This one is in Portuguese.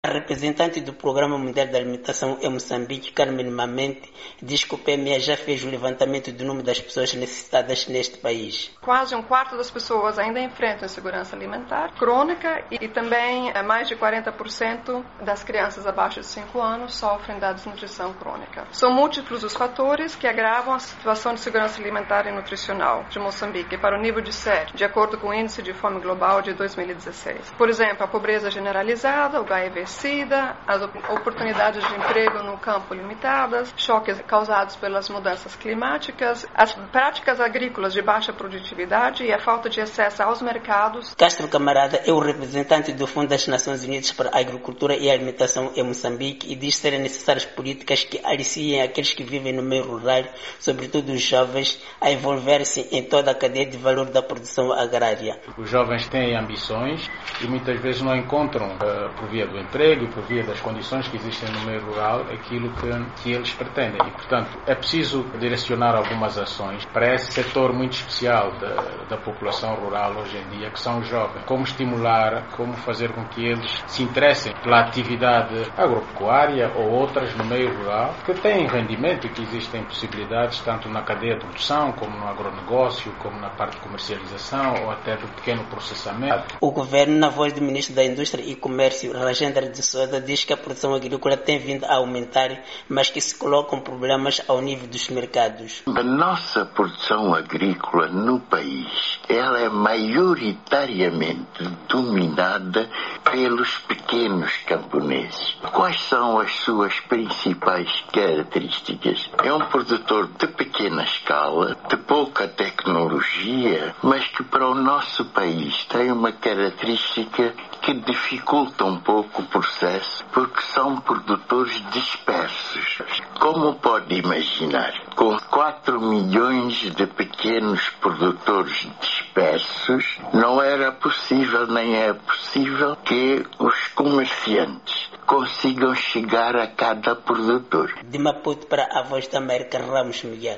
A representante do Programa Mundial da Alimentação em Moçambique, Carmen Mamente, diz que o PME já fez o levantamento do número das pessoas necessitadas neste país. Quase um quarto das pessoas ainda enfrentam insegurança alimentar crônica e também mais de 40% das crianças abaixo de 5 anos sofrem da desnutrição crônica. São múltiplos os fatores que agravam a situação de segurança alimentar e nutricional de Moçambique para o nível de sério, de acordo com o Índice de Fome Global de 2016. Por exemplo, a pobreza generalizada, o HIV, as oportunidades de emprego no campo limitadas, choques causados pelas mudanças climáticas, as práticas agrícolas de baixa produtividade e a falta de acesso aos mercados. Castro Camarada é o representante do Fundo das Nações Unidas para a Agricultura e a Alimentação em Moçambique e diz serem necessárias políticas que aliciem aqueles que vivem no meio rural, sobretudo os jovens, a envolver-se em toda a cadeia de valor da produção agrária. Os jovens têm ambições e muitas vezes não encontram, por via do emprego e por via das condições que existem no meio rural, aquilo que eles pretendem. E, portanto, é preciso direcionar algumas ações para esse setor muito especial da população rural hoje em dia, que são os jovens. Como estimular, como fazer com que eles se interessem pela atividade agropecuária ou outras no meio rural, que têm rendimento e que existem possibilidades tanto na cadeia de produção, como no agronegócio, como na parte de comercialização ou até do pequeno processamento. O governo, na voz do Ministro da Indústria e Comércio, Rajendra de Souza, diz que a produção agrícola tem vindo a aumentar, mas que se colocam problemas ao nível dos mercados. A nossa produção agrícola no país, ela é maioritariamente dominada pelos pequenos camponeses. Quais são as suas principais características? É um produtor de pequena escala, de pouca tecnologia, mas que para o nosso país tem uma característica que dificulta um pouco o processo, porque são produtores dispersos. Como pode imaginar, com 4 milhões de pequenos produtores dispersos, não era possível, nem é possível, que os comerciantes consigam chegar a cada produtor. De Maputo para a Voz da América, Ramos Miguel.